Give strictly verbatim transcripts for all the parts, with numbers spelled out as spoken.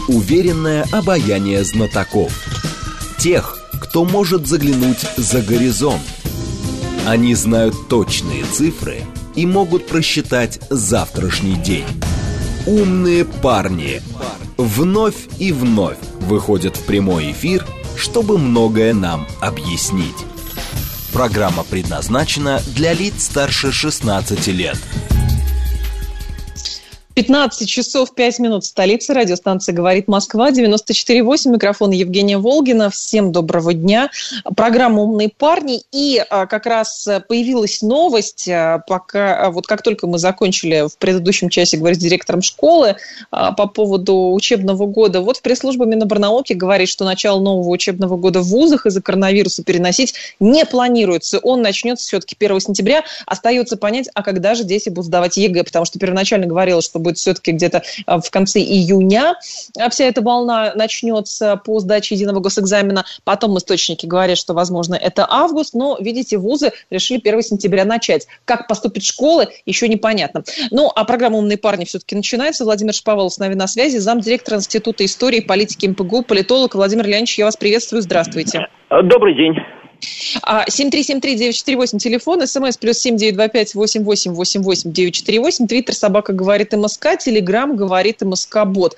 уверенное обаяние знатоков. Тех, кто может заглянуть за горизонт. Они знают точные цифры и могут просчитать завтрашний день. Умные парни вновь и вновь выходят в прямой эфир, чтобы многое нам объяснить. Программа предназначена для лиц старше шестнадцати лет. пятнадцать часов пять минут, столица, радиостанция «Говорит Москва», девяносто четыре восемь, микрофон Евгения Волгина. Всем доброго дня. Программа «Умные парни». И а, как раз появилась новость, а, пока, а, вот как только мы закончили в предыдущем часе говорить с директором школы а, по поводу учебного года, вот в пресс-службе Миноборнауки говорит, что начало нового учебного года в вузах из-за коронавируса переносить не планируется. Он начнется все-таки первого сентября. Остается понять, а когда же дети будут сдавать ЕГЭ, потому что первоначально говорилось, что будет все-таки где-то в конце июня вся эта волна начнется по сдаче единого госэкзамена. Потом источники говорят, что, возможно, это август, но, видите, вузы решили первого сентября начать. Как поступят школы, еще непонятно. Ну, а программа «Умные парни» все-таки начинается. Владимир Шаповалов с нами на связи, замдиректора Института истории и политики МПГУ, политолог. Владимир Леонидович, я вас приветствую. Здравствуйте. Добрый день. семь три семь три девять четыре восемь, телефон, смс плюс семь девять два пять восемь восемь восемь восемь девять четыре восемь, твиттер собака говорит МСК, телеграм говорит МСК бот.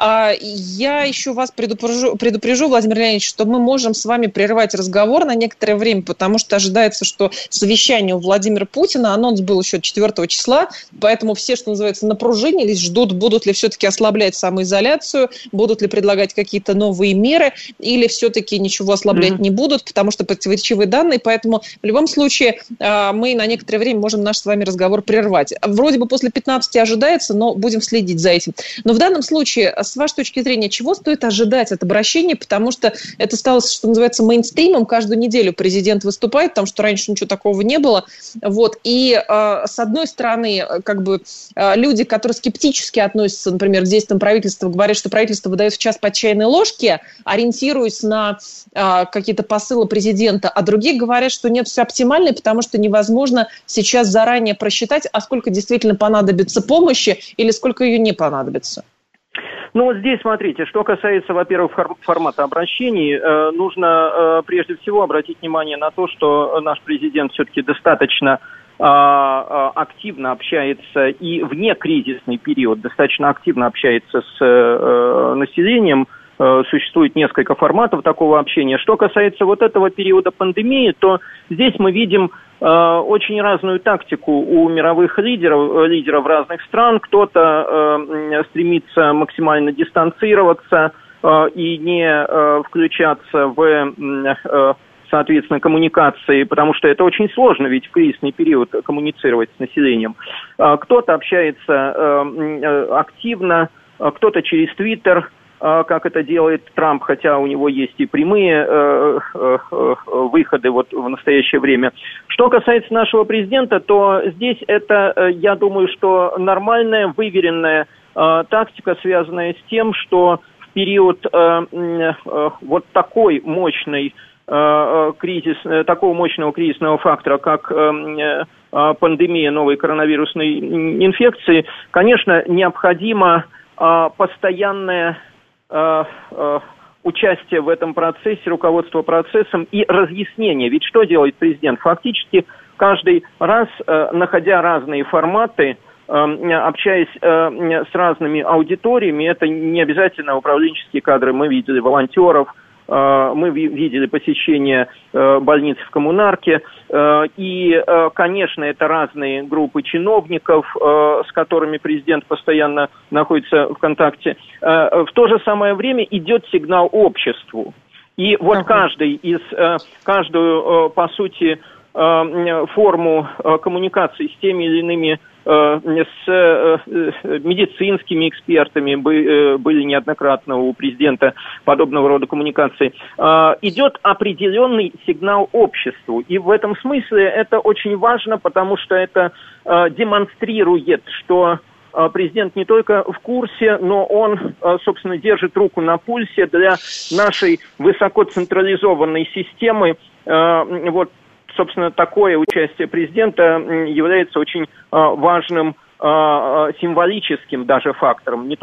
Я еще вас предупрежу, предупрежу, Владимир Леонидович, что мы можем с вами прервать разговор на некоторое время, потому что ожидается, что совещание у Владимира Путина, анонс был еще четвёртого числа, поэтому все, что называется, напружинились, ждут, будут ли все-таки ослаблять самоизоляцию, будут ли предлагать какие-то новые меры, или все-таки ничего ослаблять mm-hmm. не будут, потому что противоречивые данные, поэтому в любом случае э, мы на некоторое время можем наш с вами разговор прервать. Вроде бы после пятнадцати ожидается, но будем следить за этим. Но в данном случае, с вашей точки зрения, чего стоит ожидать от обращения, потому что это стало, что называется, мейнстримом, каждую неделю президент выступает, потому что раньше ничего такого не было. Вот. И э, с одной стороны, как бы э, люди, которые скептически относятся, например, к действиям правительства, говорят, что правительство выдает в час по чайной ложке, ориентируясь на э, какие-то посылы президента, а другие говорят, что нет, все оптимально, потому что невозможно сейчас заранее просчитать, а сколько действительно понадобится помощи или сколько ее не понадобится. Ну вот здесь, смотрите, что касается, во-первых, формата обращений, э, нужно э, прежде всего обратить внимание на то, что наш президент все-таки достаточно э, активно общается и в некризисный период достаточно активно общается с э, населением. Существует несколько форматов такого общения. Что касается вот этого периода пандемии, то здесь мы видим э, очень разную тактику у мировых лидеров, лидеров разных стран. Кто-то э, стремится максимально дистанцироваться э, и не э, включаться в, э, соответственно, коммуникации, потому что это очень сложно, ведь в кризисный период коммуницировать с населением. Э, кто-то общается э, активно, э, кто-то через Твиттер, как это делает Трамп, хотя у него есть и прямые э, э, э, выходы вот в настоящее время. Что касается нашего президента, то здесь это, э, я думаю, что нормальная, выверенная э, тактика, связанная с тем, что в период э, э, вот такой мощной э, кризис, э, такого мощного кризисного фактора, как э, э, пандемия новой коронавирусной инфекции, конечно, необходимо э, постоянное участие в этом процессе, руководство процессом и разъяснение. Ведь что делает президент? Фактически каждый раз, находя разные форматы, общаясь с разными аудиториями, это не обязательно управленческие кадры, мы видели волонтеров, мы видели посещение больниц в коммунарке, и, конечно, это разные группы чиновников, с которыми президент постоянно находится в контакте. В то же самое время идет сигнал обществу. И вот каждый из, каждую, по сути, форму коммуникации с теми или иными, с медицинскими экспертами, были неоднократно у президента подобного рода коммуникации, идет определенный сигнал обществу. И в этом смысле это очень важно, потому что это демонстрирует, что президент не только в курсе, но он, собственно, держит руку на пульсе для нашей высокоцентрализованной системы. Вот, собственно, такое участие президента является очень важным символическим даже фактором. Не только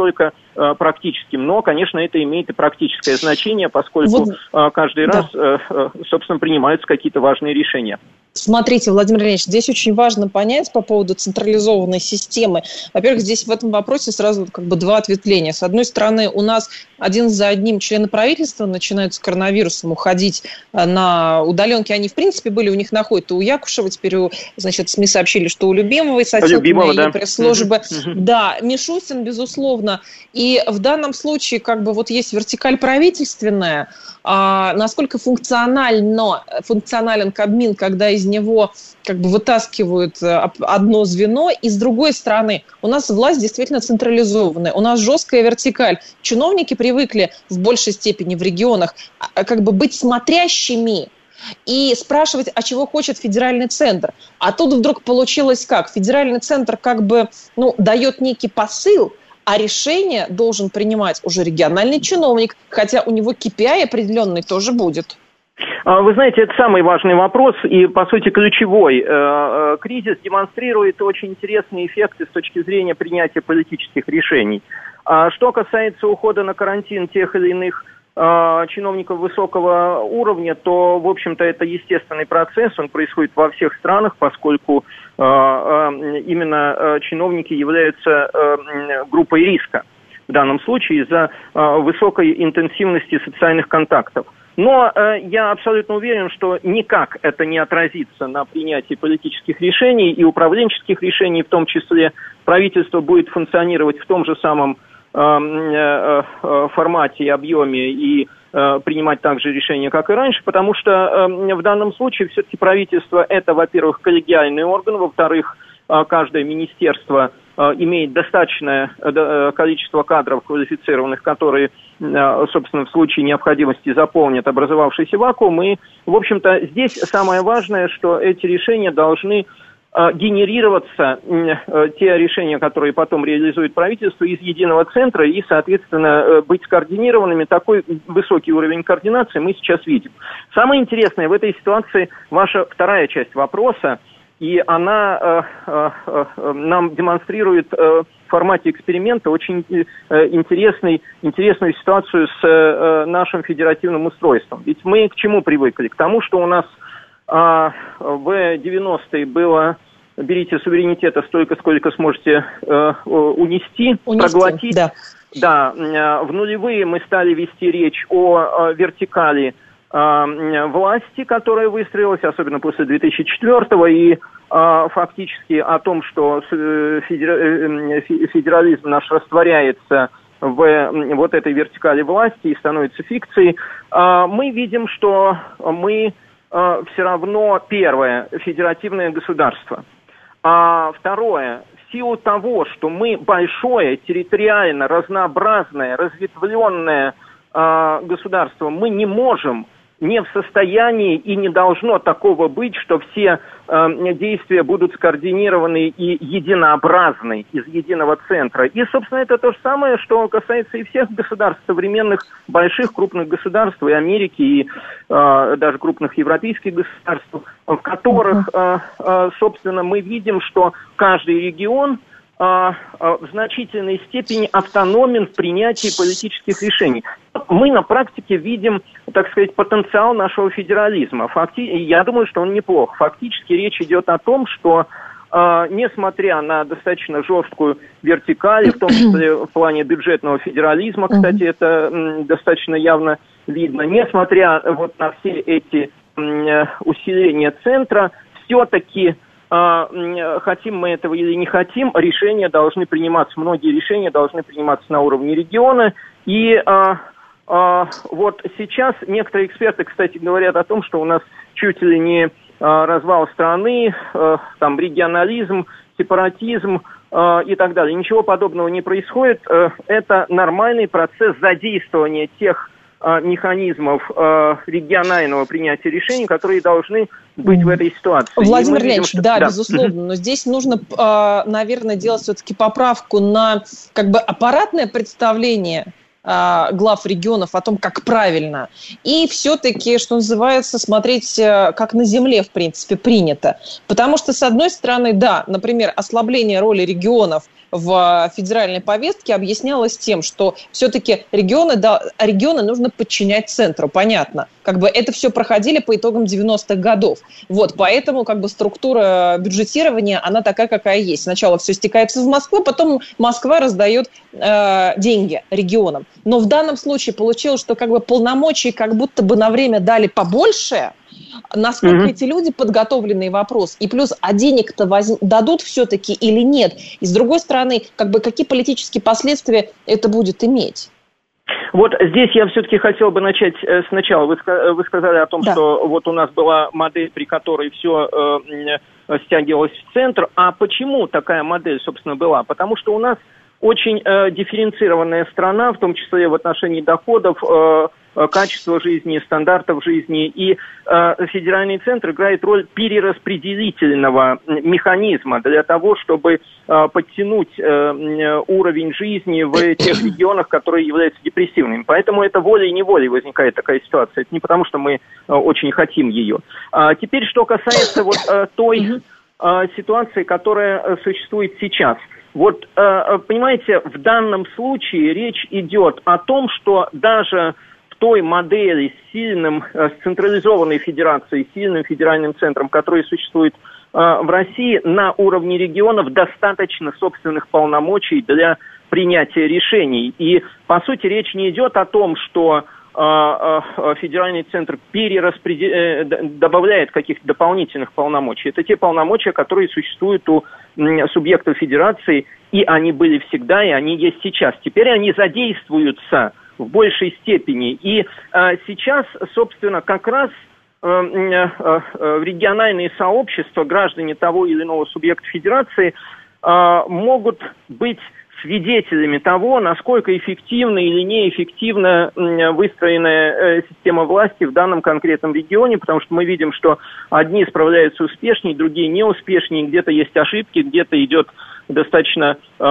э, практическим, но, конечно, это имеет и практическое значение, поскольку вот, э, каждый да. раз, э, э, собственно, принимаются какие-то важные решения. Смотрите, Владимир Леонидович, здесь очень важно понять по поводу централизованной системы. Во-первых, здесь в этом вопросе сразу как бы два ответвления. С одной стороны, у нас один за одним члены правительства начинают с коронавирусом уходить на удаленки. Они, в принципе, были, у них находят. У Якушева, теперь, у, значит, СМИ сообщили, что у Любимовой, Сатёкиной, да. пресс-службы. Mm-hmm. Да, Мишустин, безусловно. И в данном случае как бы вот есть вертикаль правительственная. А насколько функционально, функционален Кабмин, когда из него как бы вытаскивают одно звено, и с другой стороны, у нас власть действительно централизованная, у нас жесткая вертикаль. Чиновники привыкли в большей степени в регионах как бы быть смотрящими и спрашивать, а чего хочет федеральный центр. А тут вдруг получилось как? Федеральный центр как бы ну, дает некий посыл, а решение должен принимать уже региональный чиновник, хотя у него кей пи ай определенный тоже будет. Вы знаете, это самый важный вопрос и, по сути, ключевой. Кризис демонстрирует очень интересные эффекты с точки зрения принятия политических решений. Что касается ухода на карантин тех или иных чиновников высокого уровня, то, в общем-то, это естественный процесс, он происходит во всех странах, поскольку именно чиновники являются группой риска в данном случае из-за высокой интенсивности социальных контактов. Но э, я абсолютно уверен, что никак это не отразится на принятии политических решений и управленческих решений, в том числе правительство будет функционировать в том же самом э, э, э, формате и объеме и э, принимать также решения, как и раньше, потому что э, в данном случае все-таки правительство это, во-первых, коллегиальный орган, во-вторых, э, каждое министерство имеет достаточное количество кадров квалифицированных, которые, собственно, в случае необходимости заполнят образовавшийся вакуум. И, в общем-то, здесь самое важное, что эти решения должны генерироваться, те решения, которые потом реализует правительство, из единого центра и, соответственно, быть скоординированными. Такой высокий уровень координации мы сейчас видим. Самое интересное в этой ситуации ваша вторая часть вопроса. И она э, э, нам демонстрирует э, в формате эксперимента очень э, интересный, интересную ситуацию с э, нашим федеративным устройством. Ведь мы к чему привыкли? К тому, что у нас э, в девяностые было «берите суверенитета столько, сколько сможете э, унести, унести, проглотить». Да. Да, э, в нулевые мы стали вести речь о э, вертикали власти, которая выстроилась, особенно после две тысячи четвёртого, и а, фактически о том, что федерализм наш растворяется в вот этой вертикали власти и становится фикцией, а, мы видим, что мы а, все равно, первое, федеративное государство, а второе, в силу того, что мы большое, территориально разнообразное, разветвленное а, государство, мы не можем не в состоянии и не должно такого быть, что все э, действия будут скоординированы и единообразны из единого центра. И, собственно, это то же самое, что касается и всех государств, современных, больших, крупных государств, и Америки, и э, даже крупных европейских государств, в которых, э, э, собственно, мы видим, что каждый регион в значительной степени автономен в принятии политических решений. Мы на практике видим, так сказать, потенциал нашего федерализма. Факти... Я думаю, что он неплох. Фактически речь идет о том, что э, несмотря на достаточно жесткую вертикаль, в том числе в плане бюджетного федерализма, кстати, это м, достаточно явно видно, несмотря вот на все эти м, усиления центра, все-таки хотим мы этого или не хотим, решения должны приниматься, многие решения должны приниматься на уровне региона. И а, а, вот сейчас некоторые эксперты, кстати, говорят о том, что у нас чуть ли не а, развал страны, а, там регионализм, сепаратизм а, и так далее. Ничего подобного не происходит. А, это нормальный процесс задействования тех механизмов э, регионального принятия решений, которые должны быть в этой ситуации. Владимир Леонидович, что... да, да, безусловно, но здесь нужно, э, наверное, делать все-таки поправку на как бы аппаратное представление э, глав регионов о том, как правильно, и все-таки, что называется, смотреть, э, как на земле, в принципе, принято. Потому что, с одной стороны, да, например, ослабление роли регионов в федеральной повестке объяснялось тем, что все-таки регионы, да, регионы нужно подчинять центру, понятно. Как бы это все проходили по итогам девяностых годов. Вот, поэтому как бы структура бюджетирования, она такая, какая есть. Сначала все стекается в Москву, потом Москва раздает э, деньги регионам. Но в данном случае получилось, что как бы полномочий как будто бы на время дали побольше. Насколько mm-hmm. эти люди подготовленный вопрос. И плюс, а денег-то воз... дадут все-таки или нет? И с другой стороны, как бы какие политические последствия это будет иметь? Вот здесь я все-таки хотел бы начать сначала. Вы, вы сказали о том, да. что вот у нас была модель, при которой все э, стягивалось в центр. А почему такая модель, собственно, была? Потому что у нас очень э, дифференцированная страна, в том числе в отношении доходов, э, качества жизни, стандартов жизни. И э, федеральный центр играет роль перераспределительного механизма для того, чтобы э, подтянуть э, уровень жизни в тех регионах, которые являются депрессивными. Поэтому это волей-неволей возникает такая ситуация. Это не потому, что мы э, очень хотим ее. А теперь, что касается вот э, той э, ситуации, которая существует сейчас. Вот, понимаете, в данном случае речь идет о том, что даже в той модели с сильным, с централизованной федерацией, сильным федеральным центром, который существует в России, на уровне регионов достаточно собственных полномочий для принятия решений. И, по сути, речь не идет о том, что федеральный центр перераспределяет, добавляет каких-то дополнительных полномочий. Это те полномочия, которые существуют у субъектов федерации, и они были всегда, и они есть сейчас. Теперь они задействуются в большей степени. И а, сейчас, собственно, как раз а, а, региональные сообщества, граждане того или иного субъекта федерации, а, могут быть свидетелями того, насколько эффективна или неэффективна выстроенная система власти в данном конкретном регионе, потому что мы видим, что одни справляются успешнее, другие неуспешнее, где-то есть ошибки, где-то идет достаточно э,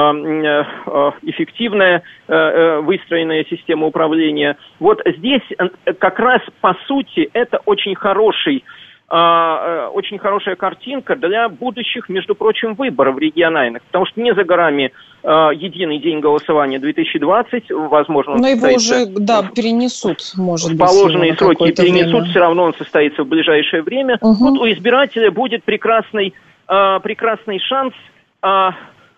э, эффективная э, выстроенная система управления. Вот здесь как раз, по сути, это очень хороший очень хорошая картинка для будущих, между прочим, выборов региональных, потому что не за горами э, единый день голосования две тысячи двадцать, возможно, он но его уже, в, да, перенесут, может быть. Положенные сроки перенесут, время. Все равно он состоится в ближайшее время. Угу. Вот у избирателя будет прекрасный, э, прекрасный шанс э,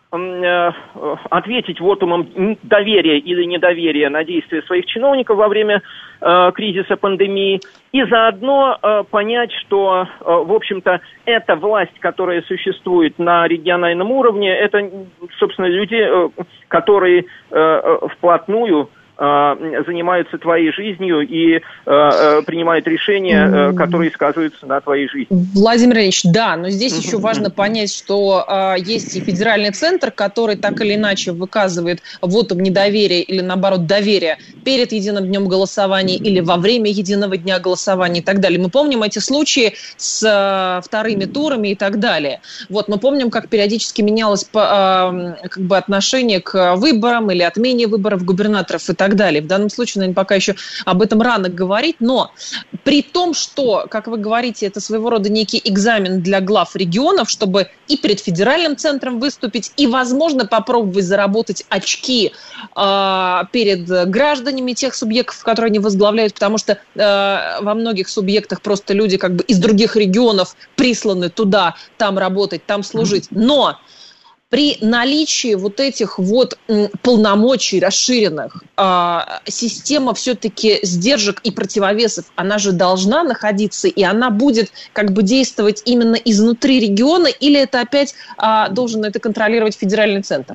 ответить вотумом доверия или недоверия на действия своих чиновников во время э, кризиса пандемии и заодно э, понять, что, э, в общем-то, эта власть, которая существует на региональном уровне, это, собственно, люди, э, которые э, вплотную занимаются твоей жизнью и э, принимают решения, э, которые сказываются на твоей жизни. Владимир Ильич, да, но здесь еще важно понять, что э, есть и федеральный центр, который так или иначе выказывает вотум недоверия или, наоборот, доверие перед единым днем голосования или во время единого дня голосования и так далее. Мы помним эти случаи с э, вторыми турами и так далее. Вот, мы помним, как периодически менялось по, э, как бы отношение к выборам или отмене выборов губернаторов и так далее. далее. В данном случае, наверное, пока еще об этом рано говорить, но при том, что, как вы говорите, это своего рода некий экзамен для глав регионов, чтобы и перед федеральным центром выступить, и, возможно, попробовать заработать очки э, перед гражданами тех субъектов, которые они возглавляют, потому что э, во многих субъектах просто люди как бы из других регионов присланы туда, там работать, там служить. Но при наличии вот этих вот полномочий расширенных, э, система все-таки сдержек и противовесов, она же должна находиться, и она будет как бы действовать именно изнутри региона, или это опять э, должен это контролировать федеральный центр?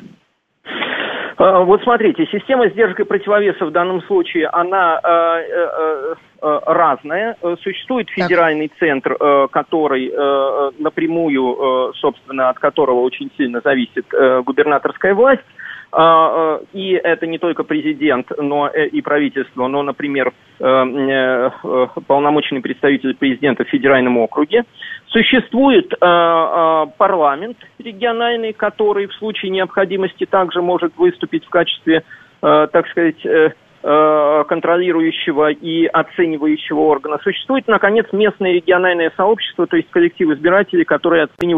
Вот смотрите, система сдержек и противовесов в данном случае, она э, э, э, разная. Существует федеральный так. центр, э, который э, напрямую, э, собственно, от которого очень сильно зависит э, губернаторская власть. Uh, uh, и это не только президент, но uh, и правительство, но, например, uh, uh, полномочный представитель президента в федеральном округе. Существует uh, uh, парламент региональный, который в случае необходимости также может выступить в качестве, uh, так сказать, uh, контролирующего и оценивающего органа. Существует, наконец, местное региональное сообщество, то есть коллектив избирателей, которые оценивают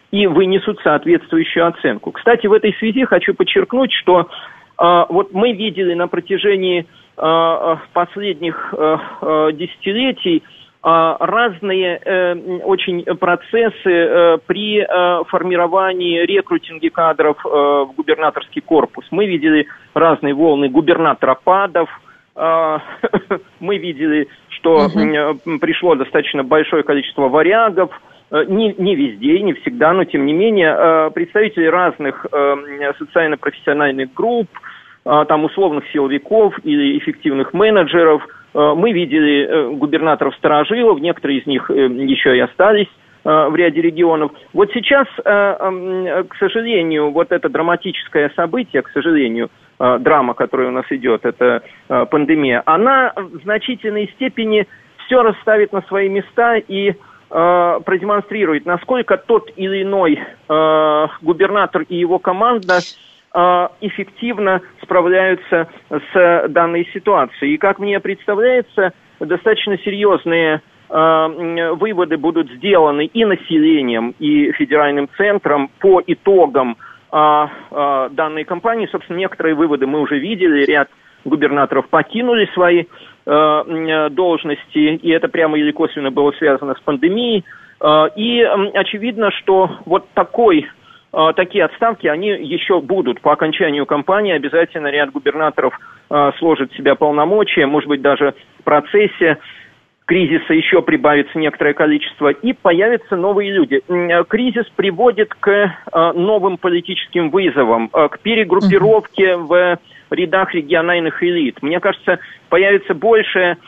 и вынесут соответствующую оценку. Кстати, в этой связи хочу подчеркнуть, что э, вот мы видели на протяжении э, последних э, э, десятилетий э, разные э, очень процессы э, при э, формировании, рекрутинге кадров э, в губернаторский корпус. Мы видели разные волны губернаторопадов. Э, мы видели, что uh-huh. пришло достаточно большое количество варягов. Не, не везде, не всегда, но тем не менее представители разных социально-профессиональных групп, там условных силовиков или эффективных менеджеров. Мы видели губернаторов-старожилов, некоторые из них еще и остались в ряде регионов. Вот сейчас, к сожалению, вот это драматическое событие, к сожалению, драма, которая у нас идет, это пандемия, она в значительной степени все расставит на свои места и продемонстрирует, насколько тот или иной э, губернатор и его команда э, эффективно справляются с данной ситуацией. И, как мне представляется, достаточно серьезные э, выводы будут сделаны и населением, и федеральным центром по итогам э, э, данной кампании. Собственно, некоторые выводы мы уже видели, ряд губернаторов покинули свои э, должности, и это прямо или косвенно было связано с пандемией. Э, и э, очевидно, что вот такой, э, такие отставки, они еще будут. По окончанию кампании обязательно ряд губернаторов э, сложит в себя полномочия, может быть, даже в процессе кризиса еще прибавится некоторое количество, и появятся новые люди. Кризис приводит к новым политическим вызовам, к перегруппировке в рядах региональных элит. Мне кажется, появится больше,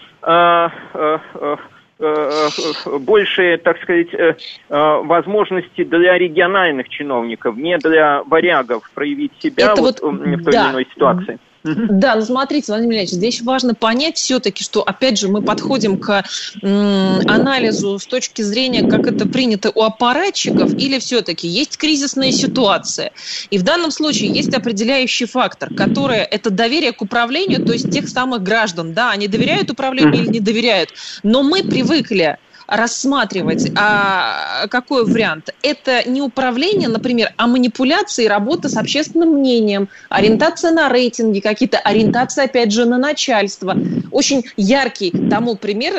больше, так сказать, возможностей для региональных чиновников, не для варягов проявить себя вот вот, в той да. или иной ситуации. Да, ну смотрите, Владимир Ильич, здесь важно понять все-таки, что, опять же, мы подходим к м, анализу с точки зрения, как это принято у аппаратчиков, или все-таки есть кризисная ситуация. И в данном случае есть определяющий фактор, который это доверие к управлению, то есть тех самых граждан. Да, они доверяют управлению или не доверяют, но мы привыкли рассматривать, а какой вариант? Это не управление, например, а манипуляции, работа с общественным мнением, ориентация на рейтинги, какие-то ориентация, опять же, на начальство. Очень яркий тому пример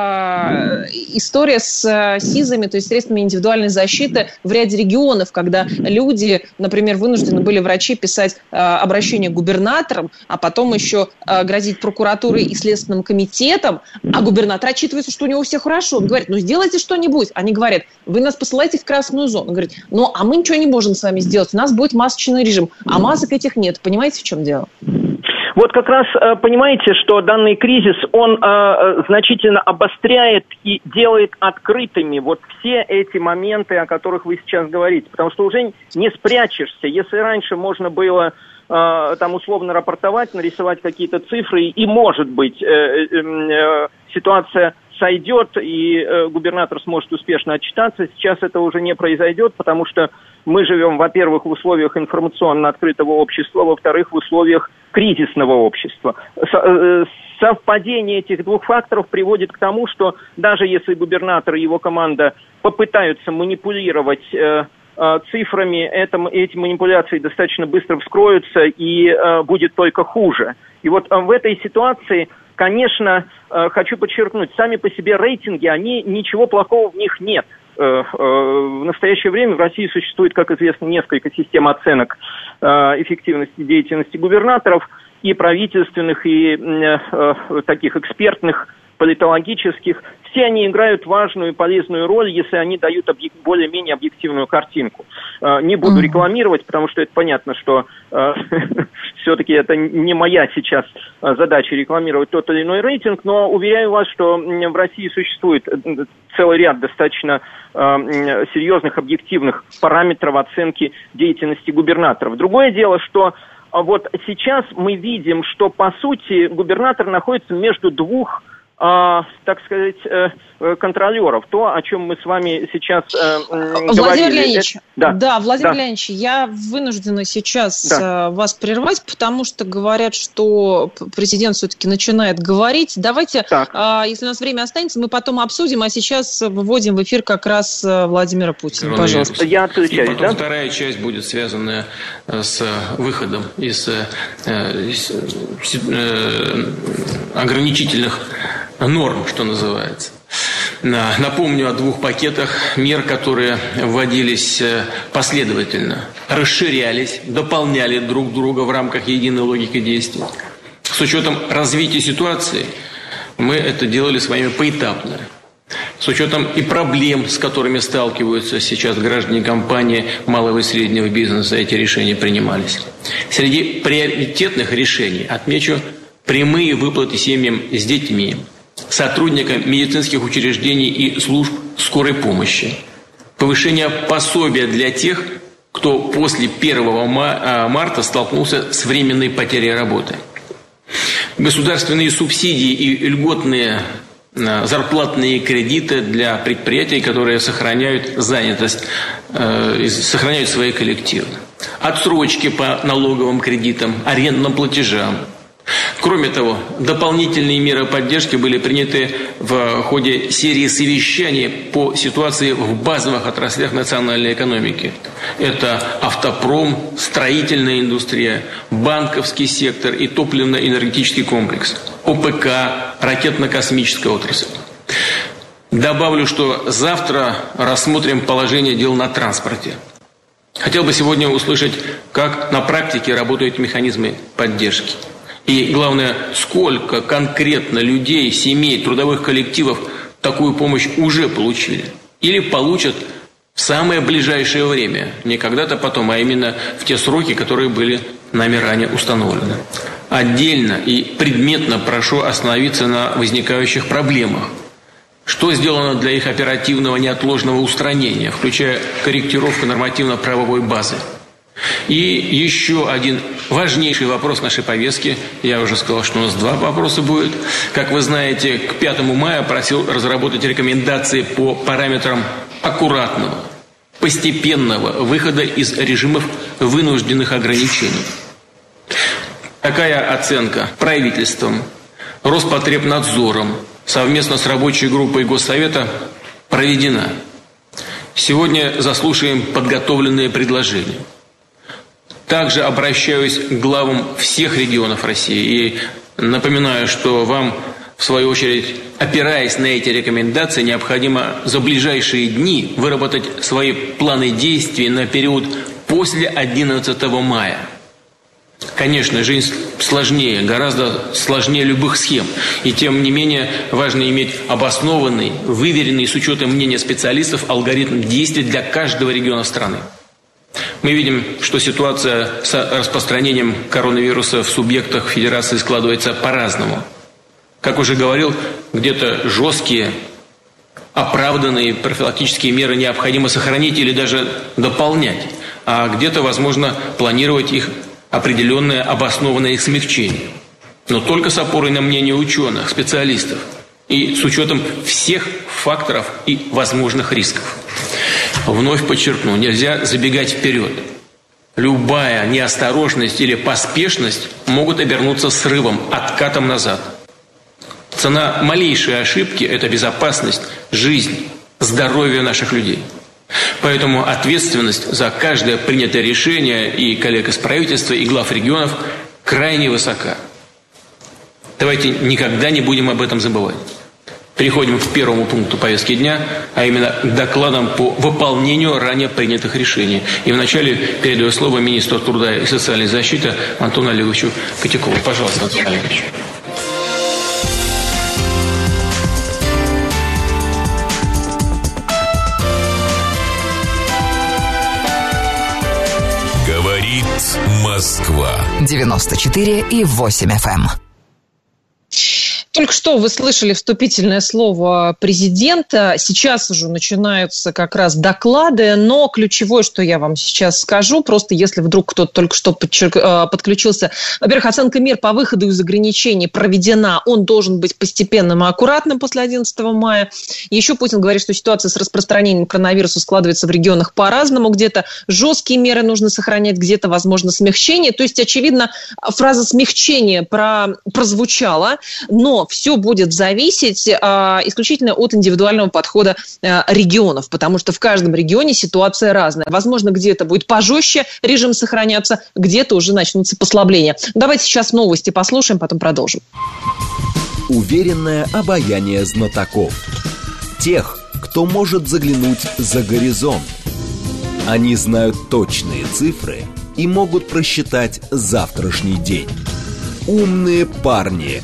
э, история с э, СИЗами, то есть средствами индивидуальной защиты в ряде регионов, когда люди, например, вынуждены были врачи писать э, обращение к губернаторам, а потом еще э, грозить прокуратурой и следственным комитетом, а губернатор отчитывается, что у него все хорошо. Он говорит, ну сделайте что-нибудь. Они говорят, вы нас посылаете в красную зону. Он говорит, ну а мы ничего не можем с вами сделать, у нас будет масочный режим, а масок этих нет. Понимаете, в чем дело? Вот как раз понимаете, что данный кризис, он э, значительно обостряет и делает открытыми вот все эти моменты, о которых вы сейчас говорите. Потому что уже не спрячешься. Если раньше можно было э, там условно рапортовать, нарисовать какие-то цифры, и, может быть, э, э, э, ситуация сойдет, и э, губернатор сможет успешно отчитаться. Сейчас это уже не произойдет, потому что мы живем, во-первых, в условиях информационно открытого общества, во-вторых, в условиях кризисного общества. Со, э, совпадение этих двух факторов приводит к тому, что даже если губернатор и его команда попытаются манипулировать э, э, цифрами, это, эти манипуляции достаточно быстро вскроются, и э, будет только хуже. И вот э, в этой ситуации, конечно, э, хочу подчеркнуть, сами по себе рейтинги, они, ничего плохого в них нет. Э, э, в настоящее время в России существует, как известно, несколько систем оценок э, эффективности деятельности губернаторов, и правительственных, и э, э, таких экспертных, политологических. Все они играют важную и полезную роль, если они дают объек- более-менее объективную картинку. Э, не буду рекламировать, потому что это понятно, что э, все-таки это не моя сейчас задача рекламировать тот или иной рейтинг, но уверяю вас, что в России существует целый ряд достаточно э, серьезных объективных параметров оценки деятельности губернаторов. Другое дело, что вот сейчас мы видим, что, по сути, губернатор находится между двух э, так сказать, контролеров. То, о чем мы с вами сейчас э, Владимир говорили. Леонидович, это... да. да, Владимир да. Леонидович, я вынуждена сейчас да. вас прервать, потому что говорят, что президент все-таки начинает говорить. Давайте, а, если у нас время останется, мы потом обсудим, а сейчас выводим в эфир как раз Владимира Путина. Пожалуйста. Я отключаюсь, И потом да? вторая часть будет связана с выходом из, из, из ограничительных норм, что называется. Напомню о двух пакетах мер, которые вводились последовательно, расширялись, дополняли друг друга в рамках единой логики действий. С учетом развития ситуации мы это делали с вами поэтапно. С учетом и проблем, с которыми сталкиваются сейчас граждане компании малого и среднего бизнеса, эти решения принимались. Среди приоритетных решений отмечу прямые выплаты семьям с детьми, сотрудникам медицинских учреждений и служб скорой помощи, повышение пособия для тех, кто после первого марта столкнулся с временной потерей работы, государственные субсидии и льготные зарплатные кредиты для предприятий, которые сохраняют занятость, э, сохраняют свои коллективы, отсрочки по налоговым кредитам, арендным платежам. Кроме того, дополнительные меры поддержки были приняты в ходе серии совещаний по ситуации в базовых отраслях национальной экономики. Это автопром, строительная индустрия, банковский сектор и топливно-энергетический комплекс, ОПК, ракетно-космическая отрасль. Добавлю, что завтра рассмотрим положение дел на транспорте. Хотел бы сегодня услышать, как на практике работают механизмы поддержки. И, главное, сколько конкретно людей, семей, трудовых коллективов такую помощь уже получили или получат в самое ближайшее время. Не когда-то потом, а именно в те сроки, которые были нами ранее установлены. Отдельно и предметно прошу остановиться на возникающих проблемах. Что сделано для их оперативного неотложного устранения, включая корректировку нормативно-правовой базы? И еще один важнейший вопрос нашей повестки. Я уже сказал, что у нас два вопроса будет. Как вы знаете, к пятому мая просил разработать рекомендации по параметрам аккуратного, постепенного выхода из режимов вынужденных ограничений. Такая оценка правительством, Роспотребнадзором совместно с рабочей группой Госсовета проведена. Сегодня заслушаем подготовленные предложения. Также обращаюсь к главам всех регионов России и напоминаю, что вам, в свою очередь, опираясь на эти рекомендации, необходимо за ближайшие дни выработать свои планы действий на период после одиннадцатого мая. Конечно, жизнь сложнее, гораздо сложнее любых схем. И тем не менее важно иметь обоснованный, выверенный с учетом мнения специалистов алгоритм действий для каждого региона страны. Мы видим, что ситуация с распространением коронавируса в субъектах Федерации складывается по-разному. Как уже говорил, где-то жесткие, оправданные профилактические меры необходимо сохранить или даже дополнять, а где-то, возможно, планировать их определенное обоснованное их смягчение. Но только с опорой на мнение ученых, специалистов и с учетом всех факторов и возможных рисков. Вновь подчеркну, нельзя забегать вперед. Любая неосторожность или поспешность могут обернуться срывом, откатом назад. Цена малейшей ошибки – это безопасность, жизнь, здоровье наших людей. Поэтому ответственность за каждое принятое решение и коллег из правительства, и глав регионов крайне высока. Давайте никогда не будем об этом забывать. Переходим к первому пункту повестки дня, а именно к докладам по выполнению ранее принятых решений. И вначале передаю слово министру труда и социальной защиты Антону Олеговичу Котякову. Пожалуйста, Антон Олегович. Говорит Москва. девяносто четыре и восемь эф эм. Только что вы слышали вступительное слово президента. Сейчас уже начинаются как раз доклады, но ключевое, что я вам сейчас скажу, просто если вдруг кто-то только что подключился. Во-первых, оценка мер по выходу из ограничений проведена. Он должен быть постепенным и аккуратным после одиннадцатого мая. Еще Путин говорит, что ситуация с распространением коронавируса складывается в регионах по-разному. Где-то жесткие меры нужно сохранять, где-то, возможно, смягчение. То есть, очевидно, фраза смягчения про... прозвучала, но все будет зависеть а, исключительно от индивидуального подхода а, регионов, потому что в каждом регионе ситуация разная. Возможно, где-то будет пожестче режим сохраняться, где-то уже начнутся послабления. Давайте сейчас новости послушаем, потом продолжим. Уверенное обаяние знатоков. Тех, кто может заглянуть за горизонт. Они знают точные цифры и могут просчитать завтрашний день. Умные парни.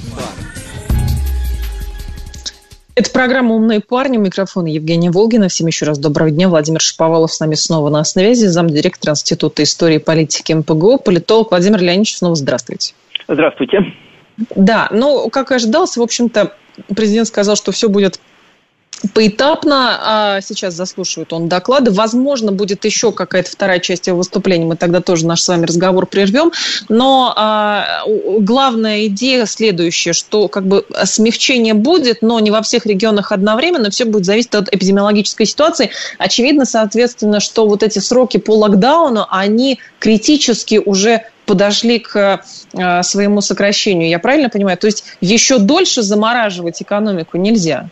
Это программа «Умные парни». У микрофона Евгения Волгина. Всем еще раз доброго дня. Владимир Шаповалов с нами снова на связи. Замдиректора Института истории и политики эм пэ гэ о, политолог. Владимир Леонидович, снова здравствуйте. Здравствуйте. Да, ну, как и ожидалось, в общем-то, президент сказал, что все будет поэтапно, а сейчас заслушивает он доклады. Возможно, будет еще какая-то вторая часть его выступления. Мы тогда тоже наш с вами разговор прервем. Но а, главная идея следующая, что как бы смягчение будет, но не во всех регионах одновременно. Все будет зависеть от эпидемиологической ситуации. Очевидно, соответственно, что вот эти сроки по локдауну, они критически уже подошли к а, своему сокращению. Я правильно понимаю? То есть еще дольше замораживать экономику нельзя?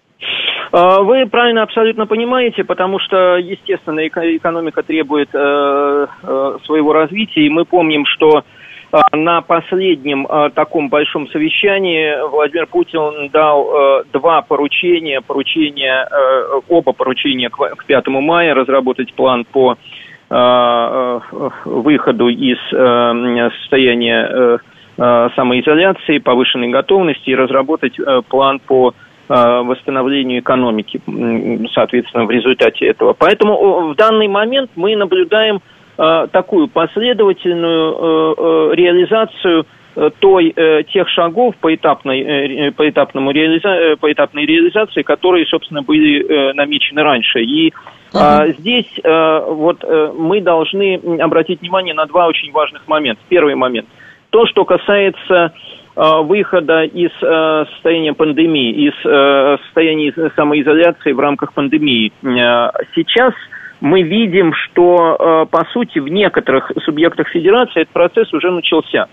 Вы правильно абсолютно понимаете, потому что, естественно, экономика требует э, э, своего развития, и мы помним, что э, на последнем э, таком большом совещании Владимир Путин дал э, два поручения, поручения э, оба поручения к, к пятому мая, разработать план по э, э, выходу из э, состояния э, э, самоизоляции, повышенной готовности, и разработать э, план по восстановлению экономики, соответственно, в результате этого. Поэтому в данный момент мы наблюдаем э, такую последовательную э, реализацию э, той, э, тех шагов поэтапной, э, поэтапному реализа... поэтапной реализации, которые, собственно, были э, намечены раньше. И э, uh-huh. здесь э, вот, э, мы должны обратить внимание на два очень важных момента. Первый момент. То, что касается выхода из э, состояния пандемии, из э, состояния самоизоляции в рамках пандемии. Э, сейчас мы видим, что, э, по сути, в некоторых субъектах федерации этот процесс уже начался.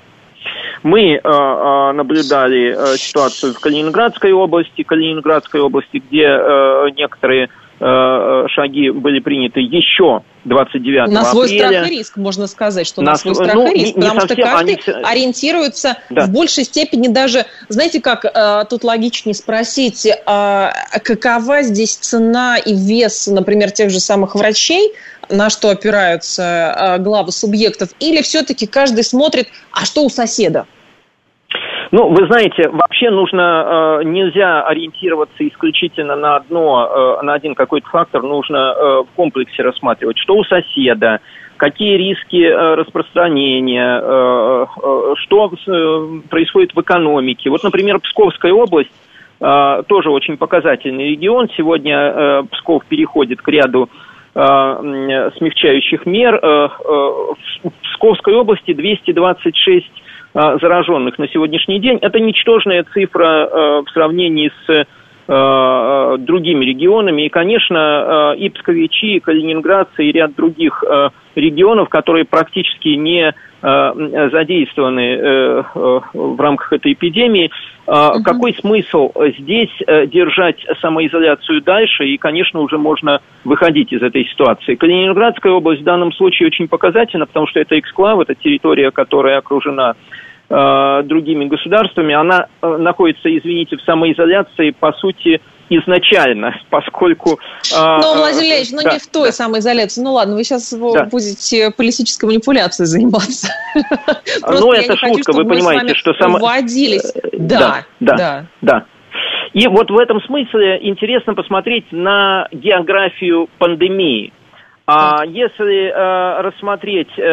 Мы э, э, наблюдали э, ситуацию в Калининградской области, Калининградской области, где э, некоторые э, шаги были приняты еще двадцать девятого апреля. На свой страх и риск, можно сказать, что на, на свой страх ну, и риск, не, потому не совсем, что каждый они... ориентируется да. в большей степени даже, знаете как, э, тут логичнее спросить, э, какова здесь цена и вес, например, тех же самых врачей, на что опираются э, главы субъектов, или все-таки каждый смотрит, а что у соседа? Ну, вы знаете, вообще нужно, э, нельзя ориентироваться исключительно на одно, э, на один какой-то фактор, нужно э, в комплексе рассматривать, что у соседа, какие риски э, распространения, э, э, что э, происходит в экономике. Вот, например, Псковская область, э, тоже очень показательный регион. Сегодня э, Псков переходит к ряду э, смягчающих мер. Э, э, в Псковской области двести двадцать шесть зараженных на сегодняшний день. Это ничтожная цифра э, в сравнении с э, другими регионами. И, конечно, э, и псковичи, и калининградцы, и ряд других э, регионов, которые практически не э, задействованы э, э, в рамках этой эпидемии. Э, uh-huh. Какой смысл здесь э, держать самоизоляцию дальше? И, конечно, уже можно выходить из этой ситуации. Калининградская область в данном случае очень показательна, потому что это эксклав, это территория, которая окружена э, другими государствами. Она э, находится, извините, в самоизоляции, по сути, изначально, поскольку... Ну, Владимир Ильич, ну да, не в той да. самоизоляции. Ну ладно, вы сейчас да. будете политической манипуляцией заниматься. Ну, это шутка, вы понимаете, что... Уводились. Да, да, да. И вот в этом смысле интересно посмотреть на географию пандемии. А если э, рассмотреть э,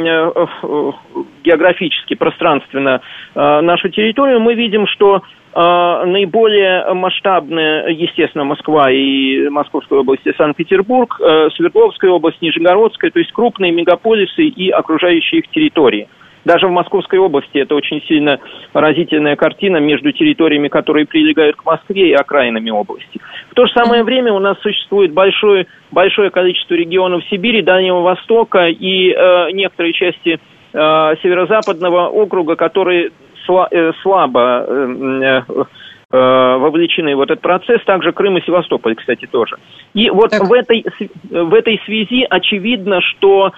э, географически, пространственно э, нашу территорию, мы видим, что э, наиболее масштабные, естественно, Москва и Московская область, и Санкт-Петербург, э, Свердловская область, Нижегородская, то есть крупные мегаполисы и окружающие их территории. Даже в Московской области это очень сильно поразительная картина между территориями, которые прилегают к Москве, и окраинами области. В то же самое время у нас существует большое, большое количество регионов Сибири, Дальнего Востока и э, некоторые части э, Северо-Западного округа, которые сла- э, слабо э, э, вовлечены в этот процесс, также Крым и Севастополь, кстати, тоже. И вот в этой, в этой связи очевидно, что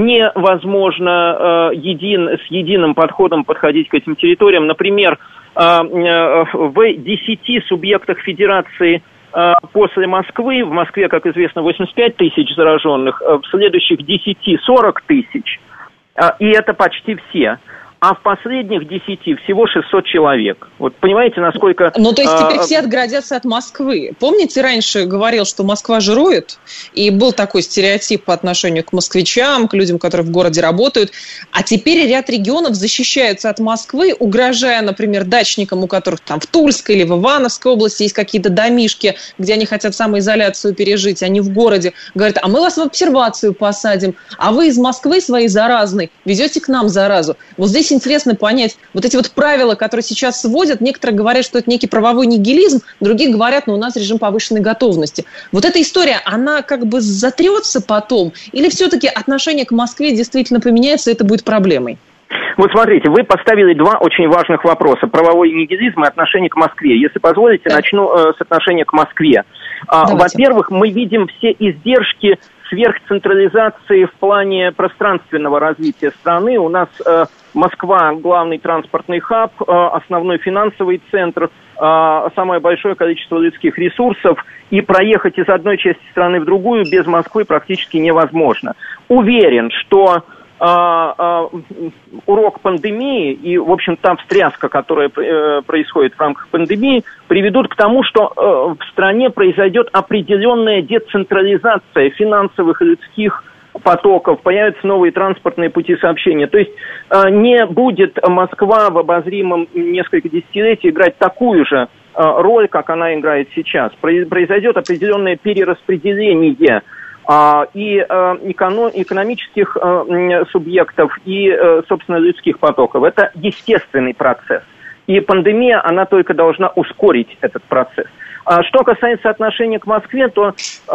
невозможно э, един, с единым подходом подходить к этим территориям. Например, э, э, в десяти субъектах федерации э, после Москвы, в Москве, как известно, восемьдесят пять тысяч зараженных, э, в следующих десяти сорок тысяч, э, и это почти все. А в последних десяти всего шестьсот человек. Вот понимаете, насколько... Ну, то есть теперь а, все отгородятся от Москвы. Помните, раньше говорил, что Москва жирует? И был такой стереотип по отношению к москвичам, к людям, которые в городе работают. А теперь ряд регионов защищаются от Москвы, угрожая, например, дачникам, у которых там в Тульской или в Ивановской области есть какие-то домишки, где они хотят самоизоляцию пережить, они в городе. Говорят, а мы вас в обсервацию посадим, а вы из Москвы своей заразной везете к нам заразу. Вот здесь интересно понять, вот эти вот правила, которые сейчас сводят, некоторые говорят, что это некий правовой нигилизм, другие говорят, ну, у нас режим повышенной готовности. Вот эта история, она как бы затрется потом, или все-таки отношение к Москве действительно поменяется, и это будет проблемой? Вот смотрите, вы поставили два очень важных вопроса. Правовой нигилизм и отношение к Москве. Если позволите, да. начну э, с отношения к Москве. А, во-первых, мы видим все издержки сверхцентрализации в плане пространственного развития страны. У нас э, Москва – главный транспортный хаб, э, основной финансовый центр, э, самое большое количество людских ресурсов. И проехать из одной части страны в другую без Москвы практически невозможно. Уверен, что Uh, uh, урок пандемии и, в общем, та встряска, которая uh, происходит в рамках пандемии, приведут к тому, что uh, в стране произойдет определенная децентрализация финансовых и людских потоков, появятся новые транспортные пути сообщения. То есть uh, не будет Москва в обозримом несколько десятилетий играть такую же uh, роль, как она играет сейчас. Произойдет определенное перераспределение и эконом, экономических субъектов, и, собственно, людских потоков. Это естественный процесс. И пандемия, она только должна ускорить этот процесс. Что касается отношения к Москве, то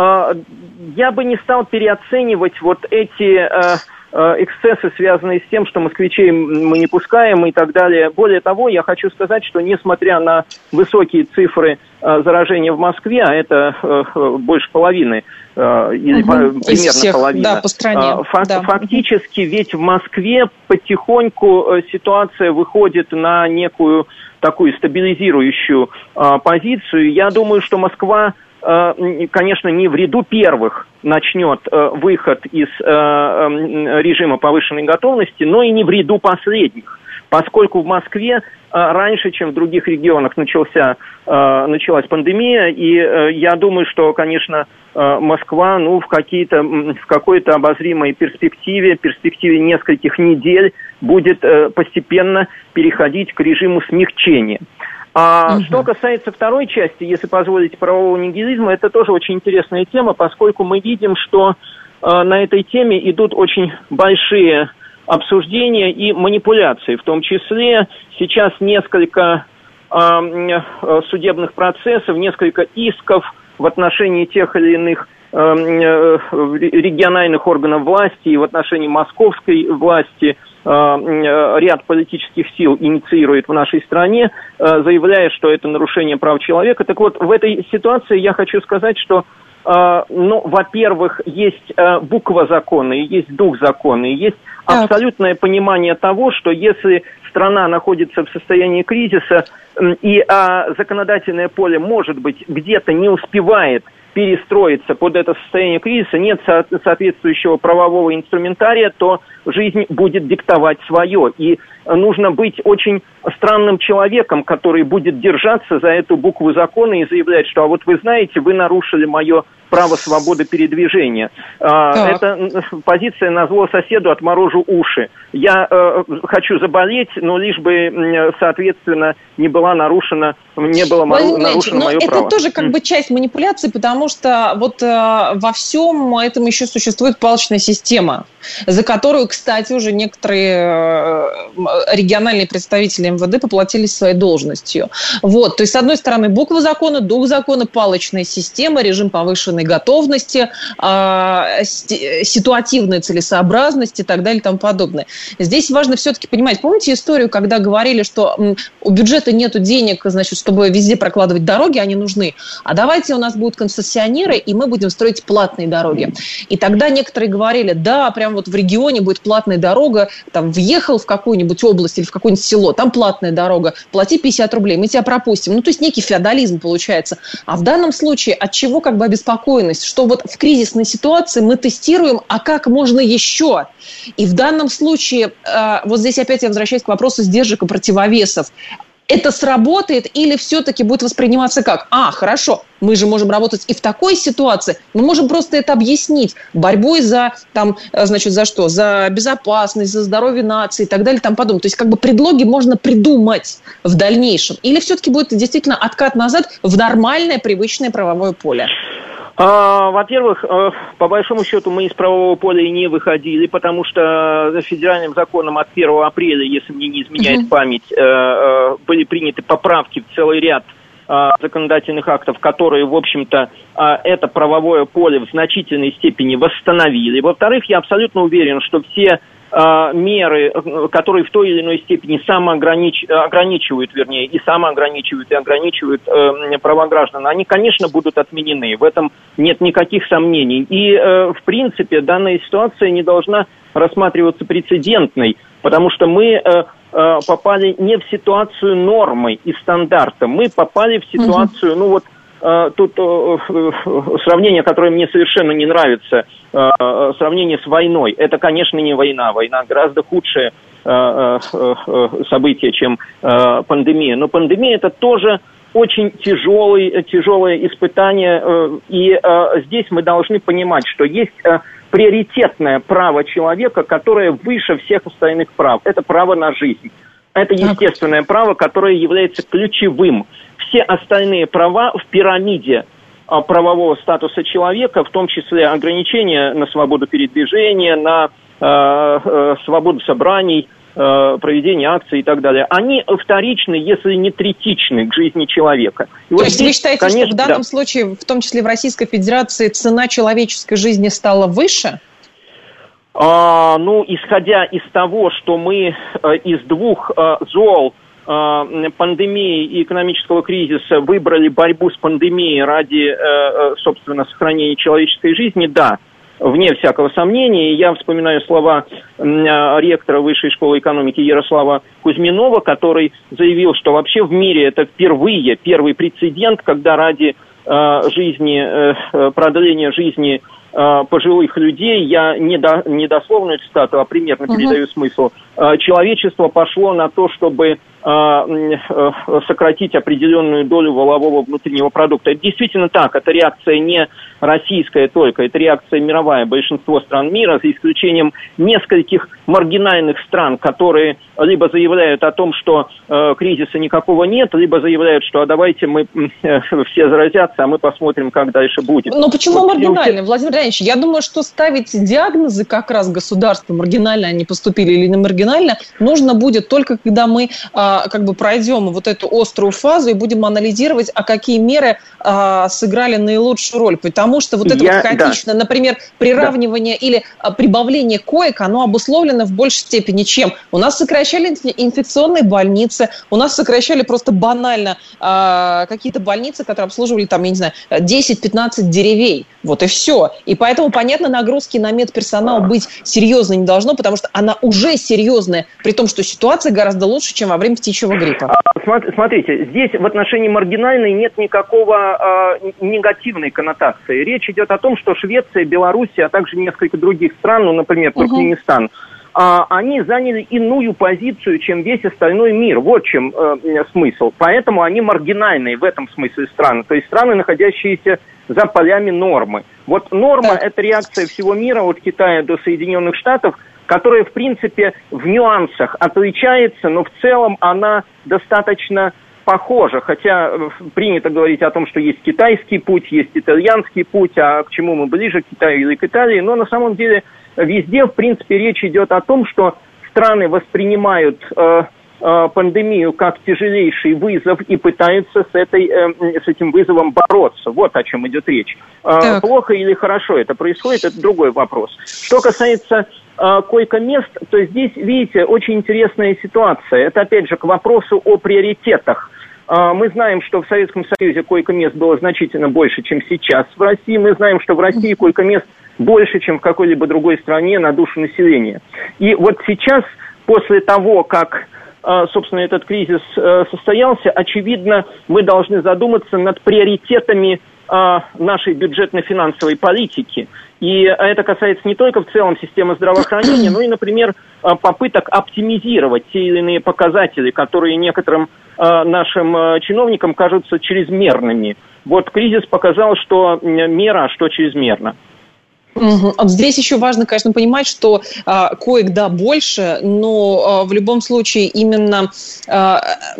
я бы не стал переоценивать вот эти эксцессы, связанные с тем, что москвичей мы не пускаем и так далее. Более того, я хочу сказать, что несмотря на высокие цифры э, заражения в Москве, а это э, больше половины, э, или угу. по, примерно всех, половина, да, по стране. Э, фак, да. фактически ведь в Москве потихоньку э, ситуация выходит на некую такую стабилизирующую э, позицию. Я думаю, что Москва, конечно, не в ряду первых начнет э, выход из э, э, режима повышенной готовности, но и не в ряду последних, поскольку в Москве э, раньше, чем в других регионах начался, э, началась пандемия, и э, я думаю, что, конечно, э, Москва, ну, в, какие-то, в какой-то обозримой перспективе, перспективе нескольких недель будет э, постепенно переходить к режиму смягчения. А угу. Что касается второй части, если позволите, правового нигилизма, это тоже очень интересная тема, поскольку мы видим, что э, на этой теме идут очень большие обсуждения и манипуляции. В том числе сейчас несколько э, э, судебных процессов, несколько исков в отношении тех или иных э, э, региональных органов власти и в отношении московской власти. Ряд политических сил инициирует в нашей стране, заявляя, что это нарушение прав человека. Так вот, в этой ситуации я хочу сказать, что, ну, во-первых, есть буква закона, и есть дух закона, и есть абсолютное понимание того, что если страна находится в состоянии кризиса, и законодательное поле, может быть, где-то не успевает перестроиться под это состояние кризиса, нет соответствующего правового инструментария, то жизнь будет диктовать свое. И нужно быть очень странным человеком, который будет держаться за эту букву закона и заявлять, что, а вот вы знаете, вы нарушили мое право свободы передвижения. Так. Это позиция назло соседу отморожу уши. Я э, хочу заболеть, но лишь бы, соответственно, не была нарушена, не было Владимир нарушено мое это право. Это тоже как бы часть манипуляции, потому что вот э, во всем этом еще существует палочная система, за которую, кстати, уже некоторые э, региональные представители эм вэ дэ поплатились своей должностью. Вот, то есть, с одной стороны, буква закона, дух закона, палочная система, режим повышенной готовности, э, ситуативная целесообразность и так далее и тому подобное. Здесь важно все-таки понимать, помните историю, когда говорили, что м, у бюджета нету денег, значит, чтобы везде прокладывать дороги, они нужны, а давайте у нас будут концессионеры, и мы будем строить платные дороги. И тогда некоторые говорили, да, прям вот в регионе будет платная дорога, там, въехал в какую-нибудь область или в какое-нибудь село, там платная дорога, плати пятьдесят рублей, мы тебя пропустим. Ну, то есть некий феодализм получается. А в данном случае от чего как бы обеспокоенность? Что вот в кризисной ситуации мы тестируем, а как можно еще? И в данном случае, э, вот здесь опять я возвращаюсь к вопросу сдержек и противовесов. Это сработает или все-таки будет восприниматься как, а, хорошо, мы же можем работать и в такой ситуации, мы можем просто это объяснить борьбой за, там, значит, за что? За безопасность, за здоровье нации и так далее и тому подобное. То есть как бы предлоги можно придумать в дальнейшем. Или все-таки будет действительно откат назад в нормальное, привычное правовое поле? Во-первых, по большому счету мы из правового поля и не выходили, потому что федеральным законом от первого апреля, если мне не изменяет uh-huh. память, были приняты поправки в целый ряд законодательных актов, которые, в общем-то, это правовое поле в значительной степени восстановили. Во-вторых, я абсолютно уверен, что все меры, которые в той или иной степени самоогранич... ограничивают, вернее, и самоограничивают, и ограничивают э, права граждан, они, конечно, будут отменены. В этом нет никаких сомнений. И, э, в принципе, данная ситуация не должна рассматриваться прецедентной, потому что мы э, э, попали не в ситуацию нормы и стандарта, мы попали в ситуацию, ну вот, тут сравнение, которое мне совершенно не нравится, сравнение с войной. Это, конечно, не война. Война гораздо худшее событие, чем пандемия. Но пандемия – это тоже очень тяжелый, тяжелое испытание. И здесь мы должны понимать, что есть приоритетное право человека, которое выше всех остальных прав. Это право на жизнь. Это естественное право, которое является ключевым. Все остальные права в пирамиде правового статуса человека, в том числе ограничения на свободу передвижения, на э, э, свободу собраний, э, проведения акций и так далее, они вторичны, если не третичны к жизни человека. И То вот есть здесь, вы считаете, конечно, что в данном да. случае, в том числе в Российской Федерации, цена человеческой жизни стала выше? А, ну, исходя из того, что мы э, из двух э, зол, э, пандемии и экономического кризиса, выбрали борьбу с пандемией ради, э, собственно, сохранения человеческой жизни, да, вне всякого сомнения. Я вспоминаю слова э, ректора Высшей школы экономики Ярослава Кузьминова, который заявил, что вообще в мире это впервые, первый прецедент, когда ради э, жизни, э, продления жизни пожилых людей, я не, до, не дословную цитату, а примерно uh-huh. передаю смысл, человечество пошло на то, чтобы сократить определенную долю валового внутреннего продукта. Это действительно так, это реакция не российская только, это реакция мировая, большинство стран мира, за исключением нескольких маргинальных стран, которые либо заявляют о том, что э, кризиса никакого нет, либо заявляют, что а давайте мы э, все заразятся, а мы посмотрим, как дальше будет. Но почему вот, маргинально, Владимир Леонидович? Я думаю, что ставить диагнозы как раз государству, маргинально они поступили или не маргинально, нужно будет только когда мы э, как бы пройдем вот эту острую фазу и будем анализировать, а какие меры э, сыграли наилучшую роль. Потому что вот это Я, вот хаотичное, да. например, приравнивание да. или а, прибавление коек, оно обусловлено в большей степени чем? У нас сокращали инфекционные больницы, у нас сокращали просто банально а, какие-то больницы, которые обслуживали там, я не знаю, десять-пятнадцать деревень. Вот и все. И поэтому, понятно, нагрузки на медперсонал быть серьезной не должно, потому что она уже серьезная, при том, что ситуация гораздо лучше, чем во время птичьего гриппа. Смотрите, здесь в отношении маргинальной нет никакого э, негативной коннотации. Речь идет о том, что Швеция, Белоруссия, а также несколько других стран, ну, например, Туркменистан, а, они заняли иную позицию, чем весь остальной мир. Вот в чем э, смысл. Поэтому они маргинальные в этом смысле страны. То есть страны, находящиеся за полями нормы. Вот норма – это реакция всего мира от Китая до Соединенных Штатов, которая, в принципе, в нюансах отличается, но в целом она достаточно похожа. Хотя принято говорить о том, что есть китайский путь, есть итальянский путь, а к чему мы ближе, к Китаю или к Италии. Но на самом деле везде, в принципе, речь идет о том, что страны воспринимают э, э, пандемию как тяжелейший вызов и пытаются с, этой, э, с этим вызовом бороться. Вот о чем идет речь. Э, плохо или хорошо это происходит, это другой вопрос. Что касается э, койко-мест, то здесь, видите, очень интересная ситуация. Это, опять же, к вопросу о приоритетах. Э, мы знаем, что в Советском Союзе койко-мест было значительно больше, чем сейчас в России. Мы знаем, что в России койко-мест больше, чем в какой-либо другой стране на душу населения. И вот сейчас, после того, как, собственно, этот кризис состоялся, очевидно, мы должны задуматься над приоритетами нашей бюджетно-финансовой политики. И это касается не только в целом системы здравоохранения, но и, например, попыток оптимизировать те или иные показатели, которые некоторым нашим чиновникам кажутся чрезмерными. Вот кризис показал, что мера, а что чрезмерно. Угу. Здесь еще важно, конечно, понимать, что э, коек, да, больше, но э, в любом случае именно э,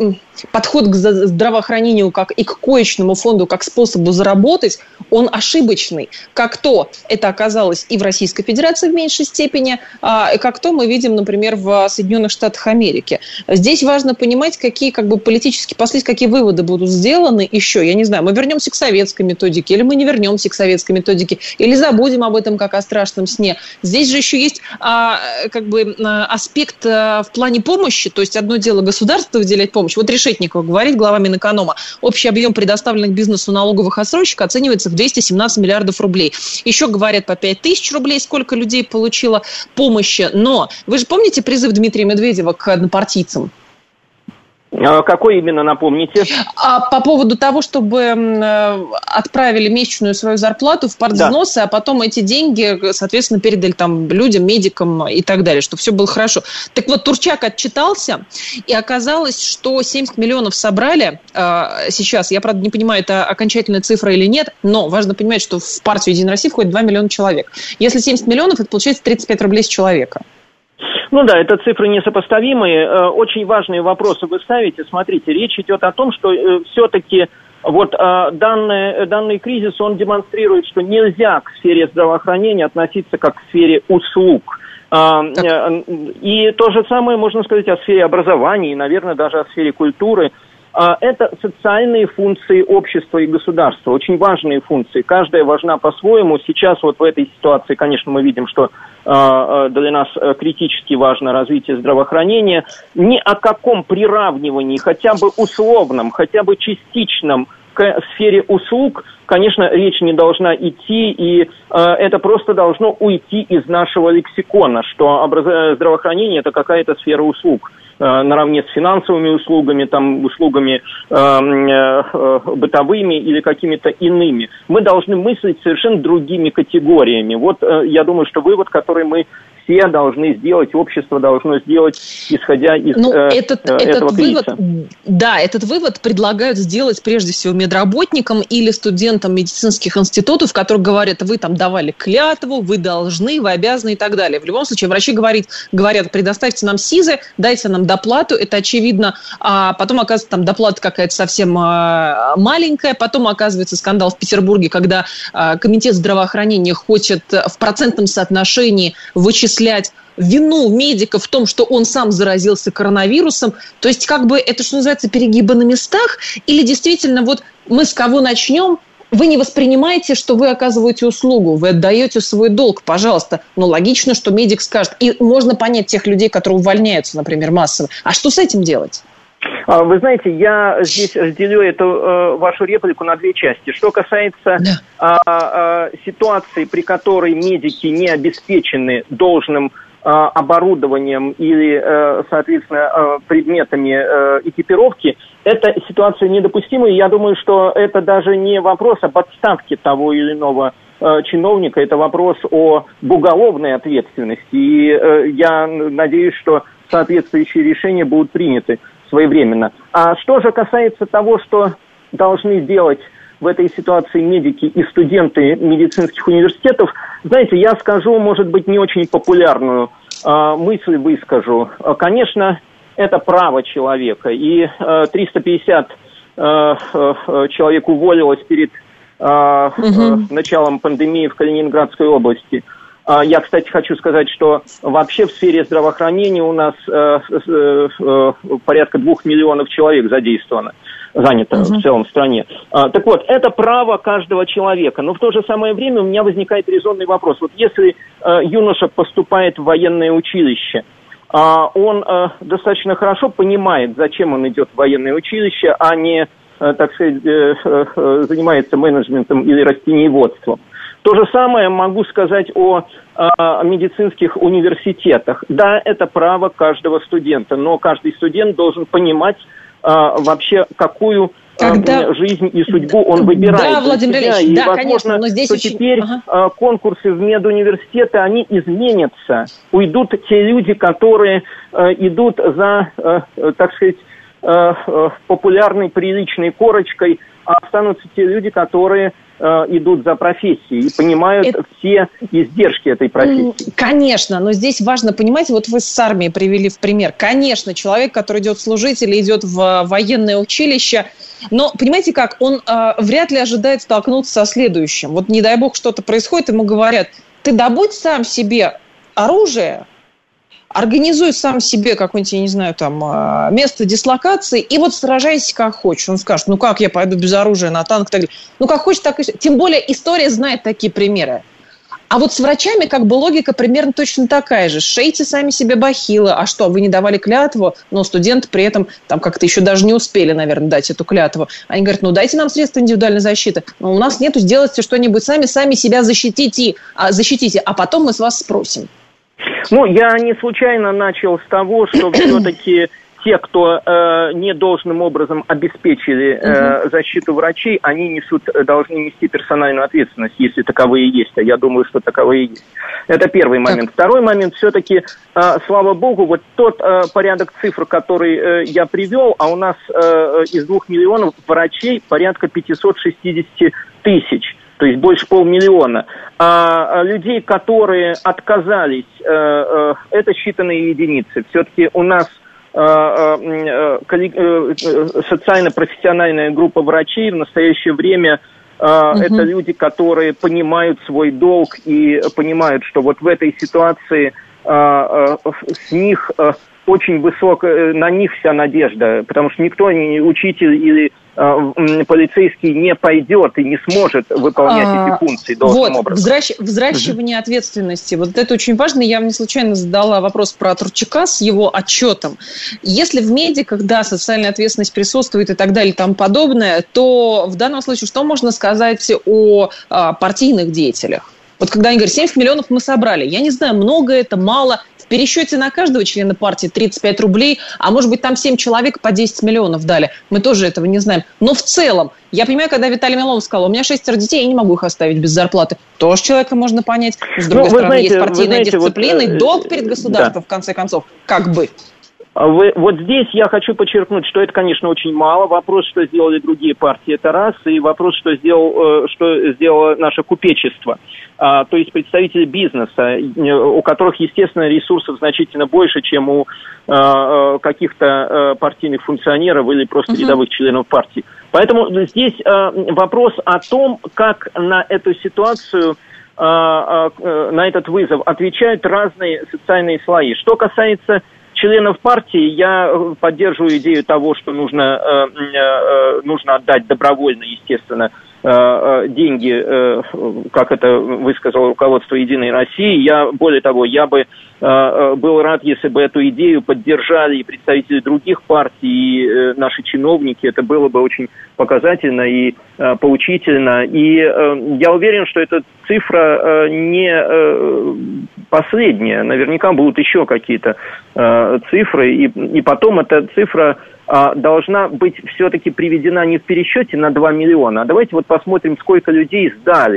подход к здравоохранению как и к коечному фонду как способу заработать, он ошибочный. Как то это оказалось и в Российской Федерации в меньшей степени, э, как то мы видим, например, в Соединенных Штатах Америки. Здесь важно понимать, какие как бы политические последствия, какие выводы будут сделаны еще. Я не знаю, мы вернемся к советской методике, или мы не вернемся к советской методике, или забудем об этом как о страшном сне. Здесь же еще есть а, как бы а, аспект а, в плане помощи, то есть одно дело государство выделять помощь. Вот Решетникова говорит, глава Минэконома, общий объем предоставленных бизнесу налоговых отсрочек оценивается в двести семнадцать миллиардов рублей. Еще говорят по пять тысяч рублей, сколько людей получило помощи. Но вы же помните призыв Дмитрия Медведева к однопартийцам? Какой именно, напомните? А по поводу того, чтобы отправили месячную свою зарплату в партвзносы, да. А потом эти деньги, соответственно, передали там людям, медикам и так далее, чтобы все было хорошо. Так вот, Турчак отчитался, и оказалось, что семьдесят миллионов собрали э, сейчас. Я, правда, не понимаю, это окончательная цифра или нет, но важно понимать, что в партию «Единая Россия» входит два миллиона человек. Если семьдесят миллионов, это получается тридцать пять рублей с человека. Ну да, это цифры несопоставимые. Очень важные вопросы вы ставите. Смотрите, речь идет о том, что все-таки вот данный, данный кризис, он демонстрирует, что нельзя к сфере здравоохранения относиться как к сфере услуг. Так. И то же самое можно сказать о сфере образования и, наверное, даже о сфере культуры. Это социальные функции общества и государства, очень важные функции. Каждая важна по-своему. Сейчас вот в этой ситуации, конечно, мы видим, что для нас критически важно развитие здравоохранения. Ни о каком приравнивании, хотя бы условном, хотя бы частичном, к сфере услуг, конечно, речь не должна идти, и э, это просто должно уйти из нашего лексикона, что образ... здравоохранение – это какая-то сфера услуг, э, наравне с финансовыми услугами, там, услугами э, э, бытовыми или какими-то иными. Мы должны мыслить совершенно другими категориями. Вот э, я думаю, что вывод, который мы все должны сделать, общество должно сделать, исходя из ну, э, этот, э, этого этот кризиса. Вывод, да, этот вывод предлагают сделать прежде всего медработникам или студентам медицинских институтов, которые говорят, вы там давали клятву, вы должны, вы обязаны и так далее. В любом случае, врачи говорят, говорят предоставьте нам СИЗы, дайте нам доплату, это очевидно. А потом, оказывается, там доплата какая-то совсем а, маленькая. Потом, оказывается, скандал в Петербурге, когда а, Комитет здравоохранения хочет в процентном соотношении вычислять вину медика в том, что он сам заразился коронавирусом. То есть, как бы, это, что называется, перегибы на местах? Или действительно, вот мы с кого начнем? Вы не воспринимаете, что вы оказываете услугу, вы отдаете свой долг, пожалуйста. Но логично, что медик скажет. И можно понять тех людей, которые увольняются, например, массово. А что с этим делать? Вы знаете, я здесь разделю эту э, вашу реплику на две части. Что касается да. э, э, ситуации, при которой медики не обеспечены должным э, оборудованием или, э, соответственно, э, предметами э, экипировки, эта ситуация недопустима. И я думаю, что это даже не вопрос об отставке того или иного чиновника, это вопрос о уголовной ответственности. И я надеюсь, что соответствующие решения будут приняты своевременно. А что же касается того, что должны делать в этой ситуации медики и студенты медицинских университетов, знаете, я скажу, может быть, не очень популярную э, мысль выскажу. Конечно, это право человека, и э, триста пятьдесят э, э, человек уволилось перед э, угу. э, началом пандемии в Калининградской области. Я, кстати, хочу сказать, что вообще в сфере здравоохранения у нас э, э, э, порядка двух миллионов человек задействовано, занято uh-huh. в целом в стране. А, так вот, это право каждого человека. Но в то же самое время у меня возникает резонный вопрос. Вот если э, юноша поступает в военное училище, э, он э, достаточно хорошо понимает, зачем он идет в военное училище, а не, э, так сказать, э, э, занимается менеджментом или растениеводством. То же самое могу сказать о, о медицинских университетах. Да, это право каждого студента, но каждый студент должен понимать а, вообще, какую Когда... а, жизнь и судьбу он выбирает. Да, Владимир Ильич, и, да, возможно, конечно, но здесь что очень... теперь ага. а, конкурсы в медуниверситеты, они изменятся. Уйдут те люди, которые а, идут за, а, так сказать, а, а, популярной, приличной корочкой, а останутся те люди, которые идут за профессией и понимают Это... все издержки этой профессии. Конечно, но здесь важно понимать, вот вы с армией привели в пример. Конечно, человек, который идет служить или идет в военное училище, но понимаете как, он э, вряд ли ожидает столкнуться со следующим. Вот не дай бог что-то происходит, ему говорят, ты добудь сам себе оружие, организуй сам себе какое-нибудь, я не знаю, там, место дислокации и вот сражайся как хочешь. Он скажет, ну как я пойду без оружия на танк? Так... Ну как хочешь, так и... Тем более история знает такие примеры. А вот с врачами как бы логика примерно точно такая же. Шейте сами себе бахилы. А что, вы не давали клятву? Но студенты при этом там как-то еще даже не успели, наверное, дать эту клятву. Они говорят, ну дайте нам средства индивидуальной защиты. Но у нас нету, сделайте что-нибудь сами, сами себя защитите, а, защитите, а потом мы с вас спросим. Ну, я не случайно начал с того, что все-таки те, кто э, не должным образом обеспечили э, защиту врачей, они несут, должны нести персональную ответственность, если таковые есть. А я думаю, что таковые есть. Это первый момент. Так. Второй момент, все-таки, э, слава богу, вот тот э, порядок цифр, который э, я привел, а у нас э, из двух миллионов врачей порядка пятьсот шестьдесят тысяч. То есть больше полмиллиона. А людей, которые отказались, это считанные единицы. Все-таки у нас социально-профессиональная группа врачей в настоящее время угу. это люди, которые понимают свой долг и понимают, что вот в этой ситуации с них очень высокая, на них вся надежда, потому что никто, ни учитель или э, полицейский не пойдет и не сможет выполнять а, эти функции должным вот, образом. Взращ, взращивание угу. ответственности. Вот это очень важно. Я не случайно задала вопрос про Турчака с его отчетом. Если в медиках, да, социальная ответственность присутствует и так далее и тому подобное, то в данном случае что можно сказать о а, партийных деятелях? Вот когда они говорят, семьдесят миллионов мы собрали. Я не знаю, много это, мало. В пересчете на каждого члена партии тридцать пять рублей, а может быть там семь человек по десять миллионов дали. Мы тоже этого не знаем. Но в целом, я понимаю, когда Виталий Милонов сказал, у меня шестеро детей, я не могу их оставить без зарплаты. Тоже человека можно понять. С другой ну, стороны, знаете, есть партийная знаете, дисциплина вот, и долг перед государством, да. в конце концов. Как бы. Вы, вот здесь я хочу подчеркнуть, что это, конечно, очень мало. Вопрос, что сделали другие партии, это раз. И вопрос, что, сделал, что сделало наше купечество. А, то есть представители бизнеса, у которых, естественно, ресурсов значительно больше, чем у а, каких-то а, партийных функционеров или просто uh-huh. рядовых членов партии. Поэтому здесь а, вопрос о том, как на эту ситуацию, а, а, на этот вызов отвечают разные социальные слои. Что касается членов партии, я поддерживаю идею того, что нужно, э, э, нужно отдать добровольно, естественно, э, деньги, э, как это высказало руководство «Единой России». Я, более того, я бы э, был рад, если бы эту идею поддержали и представители других партий, и э, наши чиновники. Это было бы очень показательно и э, поучительно. И э, я уверен, что эта цифра э, не э, последняя. Наверняка будут еще какие-то э, цифры. И, и потом эта цифра э, должна быть все-таки приведена не в пересчете на два миллиона, а давайте вот посмотрим, сколько людей сдали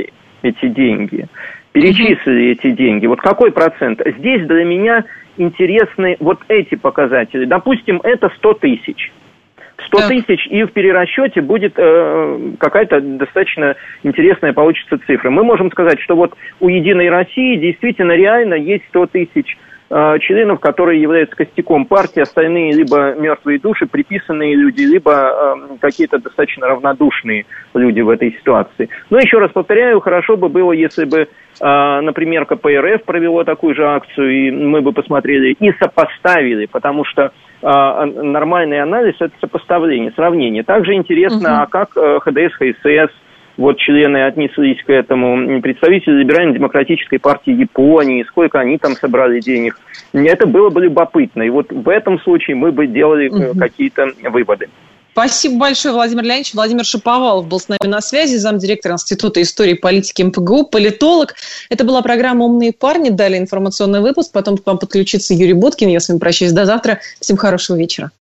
эти деньги, перечислили эти деньги. Вот какой процент? Здесь для меня интересны вот эти показатели. Допустим, это сто тысяч. сто тысяч, и в перерасчете будет э, какая-то достаточно интересная получится цифра. Мы можем сказать, что вот у «Единой России» действительно реально есть сто тысяч э, членов, которые являются костяком партии, остальные либо мертвые души, приписанные люди, либо э, какие-то достаточно равнодушные люди в этой ситуации. Но еще раз повторяю, хорошо бы было, если бы, э, например, ка пэ эр эф провело такую же акцию, и мы бы посмотрели и сопоставили, потому что нормальный анализ – это сопоставление, сравнение. Также интересно, uh-huh. а как ха дэ эс, ха эс эс, вот члены отнеслись к этому, представители Либерально-демократической партии Японии, сколько они там собрали денег. Это было бы любопытно. И вот в этом случае мы бы делали uh-huh. какие-то выводы. Спасибо большое, Владимир Леонидович. Владимир Шаповалов был с нами на связи, замдиректора Института истории и политики эм пэ гэ у, политолог. Это была программа «Умные парни». Далее информационный выпуск. Потом к вам подключится Юрий Буткин. Я с вами прощаюсь до завтра. Всем хорошего вечера.